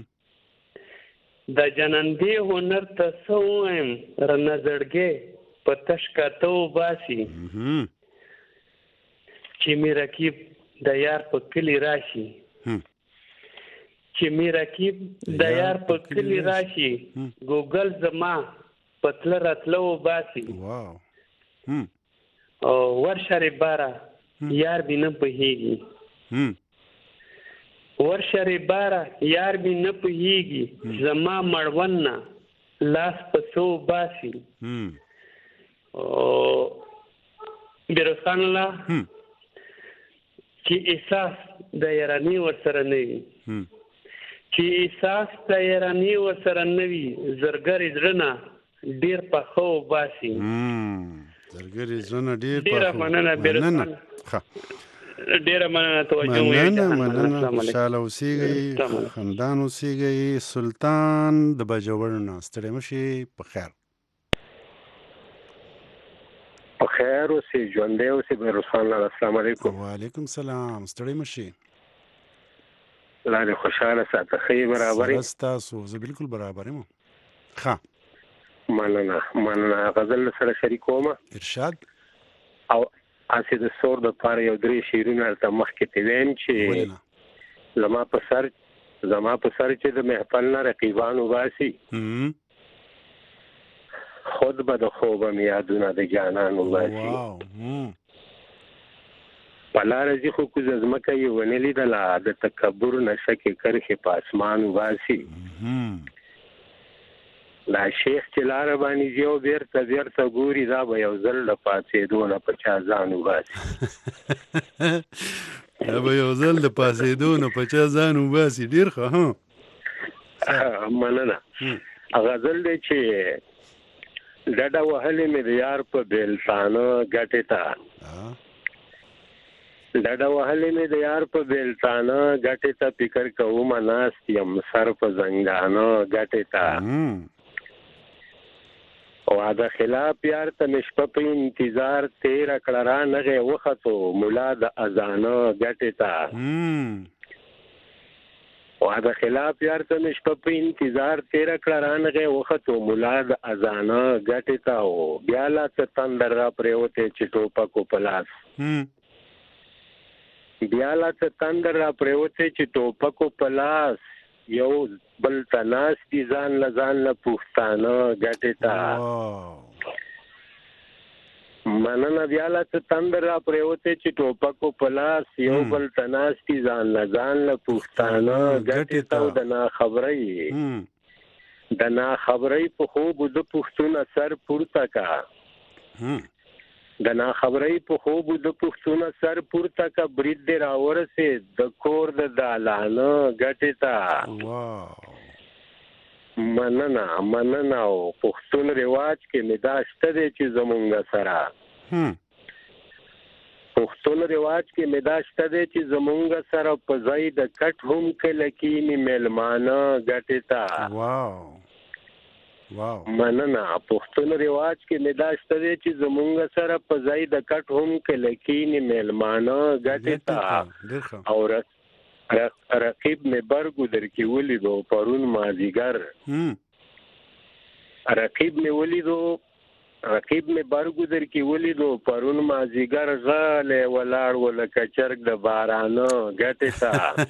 د جنندې هنر ته سویم ر نظرګې په تشکاتو باسي چې می رکیب د یار په کلی راشي چې می رکیب د یار په کلی راشي ګوګل زما پتل راتلو باسي. واو او ورشری بارا یار بینه پهیږي ورشری بارا یار بینه پهیږي زما مړونه لاس پسو باسي. او بیروز خان الله چې احساس د یارانی ور سره نه وي چې ساس ته ایرانی وسره نوي زرګر زړه ډیر په خو باسي زرګر زړه ډیر ډیر مننه بیرته ډیر مننه توجه مننه خوشاله اوسئ خندان اوسئ سلطان د بجوړ نه ستړي مشي په خیر په خیر اوسئ ژوندی اوسئ بیروسخان لاله السلام علیکم وعلیکم السلام ستړي مشي لاله خوشاله ساته خې برابرې ستاسو زه بالکل برابر یم ښه مننه غزل سره شریکوم ارشاد او اسی د سور د پاره یو درې شیرونه ته مخکې ته ویم چې زما په سر چې د محفل نه رقیبانو باسي خود به د خوبم یادونه د جانانو باسي پلار زی خو کوز ازمکه یې ونه لیدله د تکبر نشه کې کرښې په اسمان وباسي دا شیخ چې لاره باندې ځي او بیرته ګوري دا به یو ځل د پاڅېدو نه په چا ځان وباسي ډېر ښه مننه غزل دی چې ډډه وهلې مې د یار په بیلتانه ګټې ته ډډه وهلې مې د یار په بیلتانه ګټې ته فکر کوم ناست یم سر په زنګانه ګټې ته وعده خلاف یار ته مې شپه په انتظار تېره کړه را نغې وختو ملا د اذانه ګټې ته وعده خلاف یار ته مې شپه په انتظار تېره کړه را نغې وختو ملا د اذانه ګټې ته او بیا لا څه تندر را پرېوتی چې ټوپکو په لاس بیا لا څه تندر را پرېوتی چې ټوپکو په لاس یو بل ته ناستي ځان له پښتانه ګټې ته مننه بیا لا څه تندر را پرېوتی چې ټوپکو په لاس یو بل ته ناستي ځان له پښتانه ګټې ته او د ناخبرۍ په خوب د پښتون سر پورته کا د ناخبرۍ په خوب د پښتون سر پورته کا برید دی راورسې د کور د دالانه ګټې ته مننه او پښتون رواج کې مې دا شته دی چې زمونږ سره پښتون رواج کې مې دا شته دی چې زمونږ سره په ځای د کټ هم کله کینی میلمانه ګټې ته مننه پښتون رواج کې مې دا شته دی چې زمونږ سره په ځای د کټ هم کله کینی میلمانه ګټې ته او رقیب مې برګو در کې ولیدو پرون مازیګر رقیب مې برګو در کې ولیدو پرون مازیګر غاله ولاړ ولکه چرګ د بارانه ګټې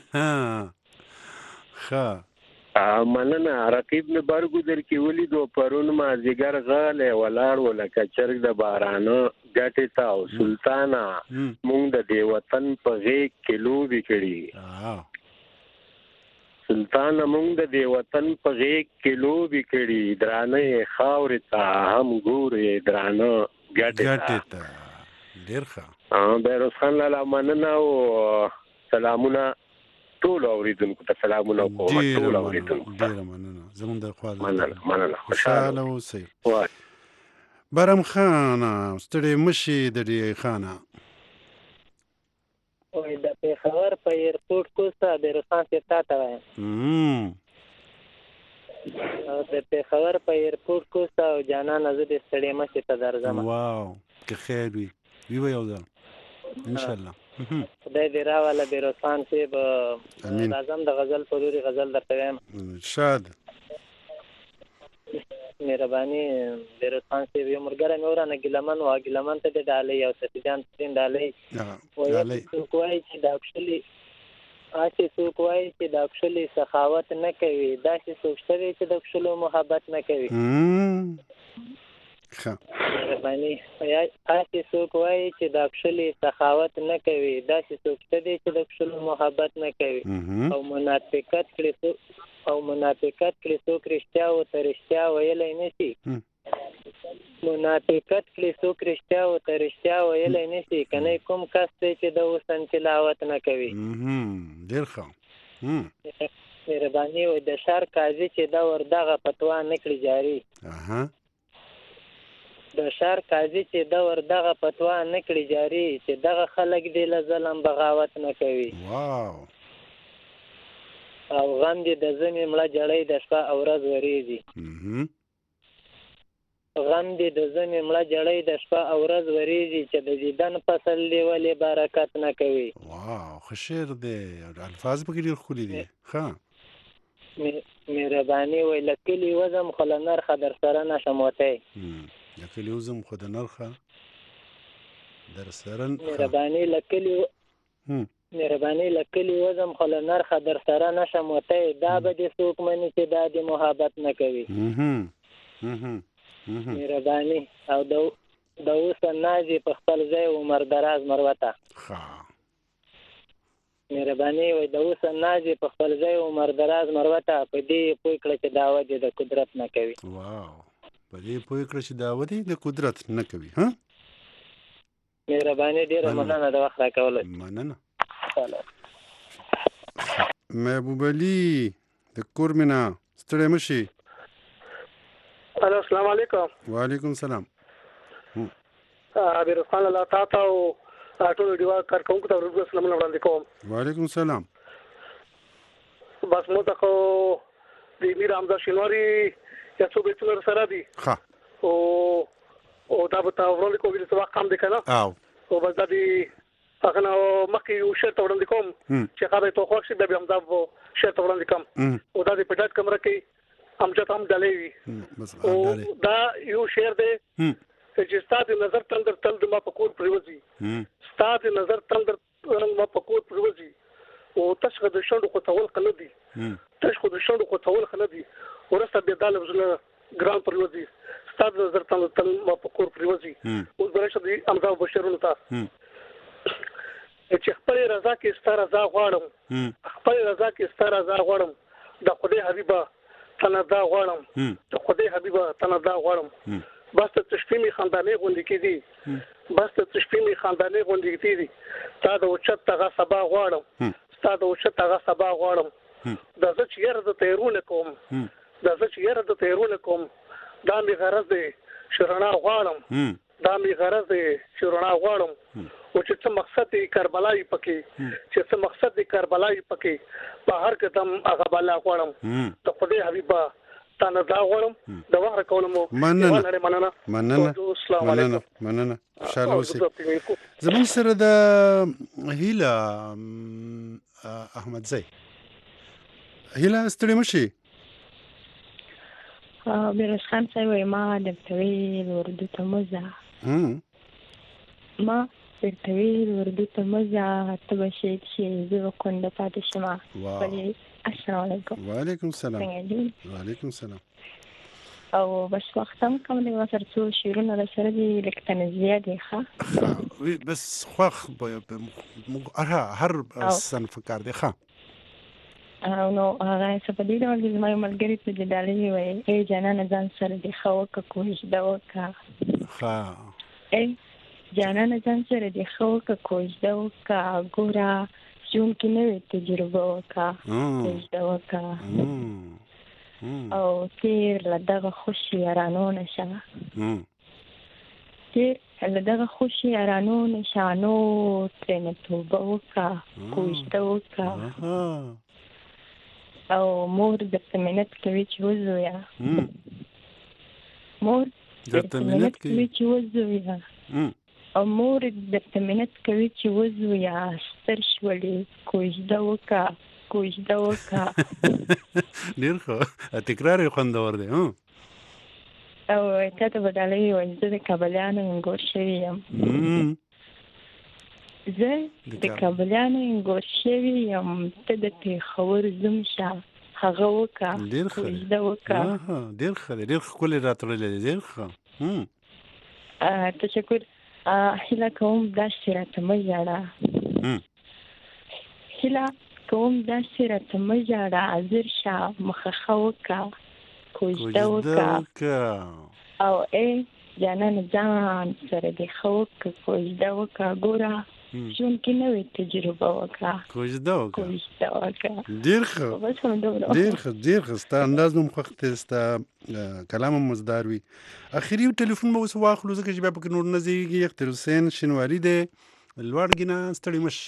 ته مننه رقیب مې برګو در کې ولیدو پرون مازیګر غاله ولاړ ولکه چرګ د بارانه ګټې ته او سلطانه مونږ د دې وطن په غېږ کې لوبې کړي سلطانه مونږ د دې وطن په غېږ کې لوبې کړي درانه خاورې ته هم ګورې درانه ګټې ته ډېر ښه بیروسخان لاله مننه او سلامونه ټول اوریدونکو ته سلامونه کوم ټول اوریدونکو ډیر مننه زموږ د خوا مننه خوشاله اوسئ برم خان ستړي مشي د دې خانه وای د پیښور په ایرپورټ کوسه د روسان سیتا ته وایم د پیښور په ایرپورټ کوسه او جانان زه د ستړي مشي ته درځم واو که خیر وي یو ځل ان شاء الله خدای دې راواله بیروسان صاحب راځم د غزل په لوري غزل درته وایم شاد مهرباني بیروسان صاحب یو مرګره مې ورانه ګلمن او ګلمن ته د ډالۍ او سفیدان ترين ډالۍ څوک وایي چې دا اکشلي څوک وایي چې دا اکشلي سخاوت نه کوي دا چې څوک شته چې د اکشلو محبت نه کوي مهرباني څوک وایي چې دا اکشلي سخاوت نه کوي دا چې څوک شته چې د اکشلو محبت نه کوي او منافقت کړي څوک رښتیا او ته رښتیا ویلی نشي منافقت کړي څوک رښتیا او ته رښتیا ویلی نشي کنه کوم کس دی چې د حسن تلاوت نه کوي ډېر ښه مهرباني وي د شهر قاضي چې دا ور دغه فتوا نکړي جاری د شهر قاضي چې دا ور دغه فتوا نکړي جاری چې دغه خلک دی له ظلم بغاوت نه کوي واو او غم دې د زمې مړه جړۍ د شپه او ورځ ورېږي غم دې د زمې مړه جړۍ د شپه او ورځ ورېږي چې د دیدن فصل دی ولې برکت نه کوي واو ښه شعر دی الفاظ پکې ډېر ښکلي دي ښه مهرباني وی له کلي وزم خو له نرخه در سره نشم وتی له کلي وزم خو د نرخه در سره مهرباني له کلي وزم خو له نرخه در سره نشم وتی دا به دې څوک مني چې دا دې محبت نه کوي مهرباني او د اوس نازي په خپل ځای عمر دراز مروته مهرباني وي د اوس نازي په خپل ځای عمر دراز مروته په دې پوه کړه چې دعوت د قدرت نه کوي واو په دې پوه کړه چې دعوت د قدرت نه کوي ها مهرباني ډیره مننه د وخت راکولو مننه محبوب علي د کورمنا ستړی مشي السلام علیکم وعلیکم السلام ابي رسول الله تعالی او ټول دیوا کارکونکو ته ورغله سلام وړاندې کوم وعلیکم السلام بس مو ته کو د میر امدا شنواری یا څو به څلور سره دي ها او دا به تا ورول کوم چې وخت کم دي کنه او بس دا دي هغه نو مکه یو شرط وړاندې کوم چې هغه ته خوښ دي به امدا شرط وړاندې کوم او دا د پټات کمره کې امجد هم دلې او دا یو شعر دی چې ستاسو نظر تندر تل د ما پکور پروزي ستاسو نظر تندر ما پکور پروزي او تاسو د شندو خو تول خل دي تاسو د شندو خو تول خل دي ورسته به دال وزله ګران پروزي ستاسو نظر تندر تل ما پکور پروزي او برشه دي امزا بشرونه تا چې خپل رضا کې ستاره رضا غواړم خپل رضا کې ستاره رضا غواړم د خدای حبيبه تنه دا غواړم د خدای حبيبه تنه دا غواړم بس ته تشفیمی خاندانې غونډې کې دي بس ته تشفیمی خاندانې غونډې کې دي تا د اوچت تغه سبا غواړم تا د اوچت تغه سبا غواړم د زه چې یره د تیرونه کوم دا می غرض دی شرنا غواړم دا می غرض دی شرنا غواړم او چې څه مقصد دی کربلای پکې په هر قدم هغه بلا غواړم ته خدای حبيبه تانه دا غواړم د وخت کولم مننه خوشاله اوسئ زموږ سره د هیله احمد زئی هیله ستړي مشي بیرش خان صاحب ما د طویل وردو ته مزه تبشي شي زه کوند پاتې شمه السلام علیکم وعلیکم السلام وعلیکم السلام او بس وختم کوم د وسر څو شیرونه د سره دي لکه زیاده ښه بس خوخ هر صنف کار دی ښه نو هغه څه په دې ډول چې ما ملګری ته د ډالې وای ای جانانه ځان سره دی خو کوښښ دا وکړه ښه ای جانانه ځان سره دی خو کوښښ دا وکړه ګوره جون کې نوې تجربه وکړه او تیر له دغه خوشي یارانو نشه نو ترېنه توبه وکړه کوښښ وکړه او مور درته منت کوي چې وزویا او مور درته منت کوي چې وزویا ستر شولې کوژده وکړه ډېر ښه تکرار یې خوندور دی او تا ته به ډالۍ وایي زه د کابلیانو انګور شوي یم ته د پېښور زوم شه هغه وکړه کوژده وکړه ډېر ښه دی ډېر ښکلی راتړلی دی ډېر ښه تشکر هیله کوم داسې راته مه ژاړه حاضر شه مخه وکړه کوژده وکړه او ای جانانه ځان سره دې ښه وکړه کوژده وکړه ګوره ژوند کې نوې تجربه وکړه کوژده وکړه ډېر ښه ستا انداز هم خوښ دی ستا کلام هم مزدار وي اخري ټلیفون به اوس واخلو ځکه چې بیا پکې نور نه زیږي اختر حسین شینواري دی لوړګي نه ستړي مش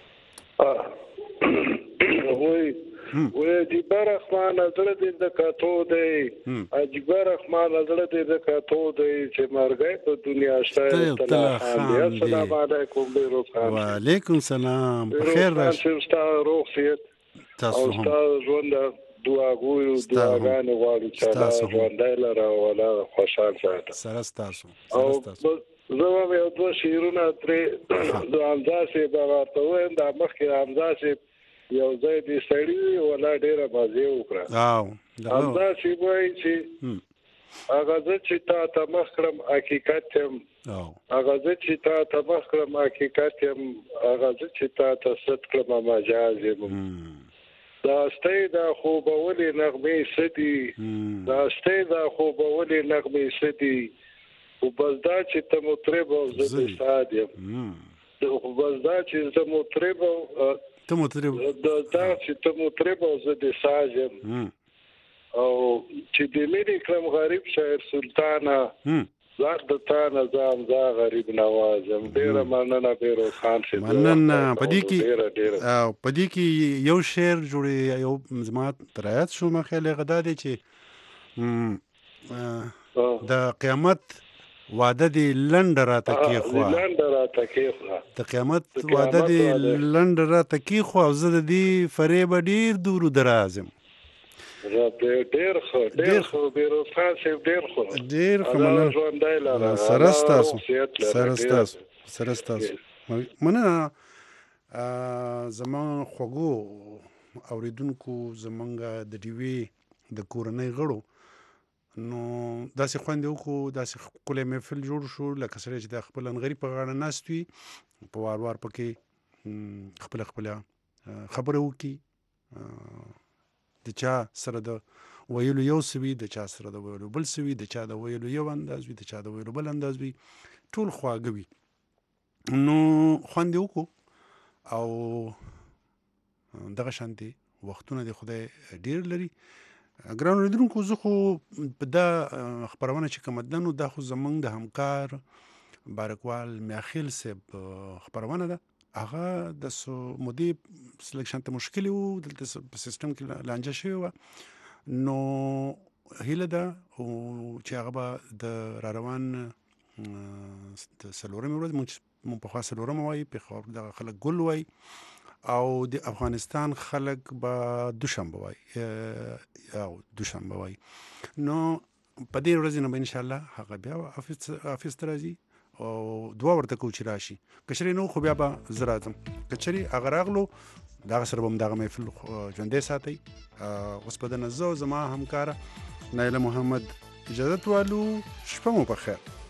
وای عجیب رحمان زړه دې د کاتو دی عجیب رحمان زړه دې د کاتو دی چې مرګي په دنیا شته السلام علیکم بیرو خان وعلیکم السلام بخیر راشي تاسو روغ سیت تاسو ژوند دعاګوي دعاګانې غواړو چې تاسو ژوندای لره ولا خوشحال ساتي سره تاسو زه هم یو دوه شعرونه ترې د حمزه صاحب راته وایم دا مخکې حمزه صاحب یو ځای دې سړي ولا ډېره مزې وکړه حمزه صاحب وایي چې هغه زه چې تا ته مخ کړم حقیقت یم هغه زه چې تا ته مخ کړم حقیقت یم هغه زه چې تا ته ست کړم مجاز یم دا ستی دا خوبولې نغمې څه دي دا ستی دا خوبولې نغمې څه دي خو بس دا چې ته مطرب او زه د ساد یم خو بس دا چې زه مطرب او دا چې ته مطرب او زه د ساز یم او چې د مینې کړم غریب شاعر سلطانه زار د تا نه ځم زه غریب نواز یم ډېره مننه بیرو خان صاحب مننه پدې کې یو شعر جوړې یو زما ترایت شو ما خیال غدا دی چې د قیامت وعده دی لنډ راته کېخوا د قیامت وعده دی لنډ راته کېخوا او زه د دې فریب ډېر دور دراز یم ډېر خو بیرو خان صاحب ډېر خو مننه سره ستاسو مننه زما خوږو اوریدونکو زمونږ د ډیوې د کورنۍ غړو نو داسې خوند وکړو داسې ښکلی محفل جوړ شو لکه سړی چې د خپل انغري په غاړه ناست وي په وار وار پکې خپله خبره وکړي د چا سره د ویلو یو څه وي د چا سره د ویلو بل څه وي د چا د ویلو یو انداز وي د چا د ویلو بل انداز وي ټول خواږه وي نو خوند وکړو او دغه شانتي وختونه د خدای ډېر لري ګران اوریدونکو زه خو په دا خپرونه چې کومه ده نو دا خو زمونږ د همکار بارکوال میاخیل صاحب خپرونه ده هغه د مودې سلیکشن ته مشکل وو دلته په سیستم کې لانجه شوی وه نو هیله ده چې هغه به د راروان د څلورمې ورځ مونږ پخوا څلورمه وایي پېښور دغه خلک ګل وایي او د افغانستان خلک به دوشنبه وایي نو په دې ورځې نه به انشاءالله هغه بیا افیس ته راځي او دعا ورته کوو چې راشي که چېرې نه خو بیا به زه راځم که چېرې هغه راغلو دغه سره به هم دغه محفل ژوندی ساتئ اوس په دنه زه او زما همکاره نایله محمد اجازت والو شپه مو په خیر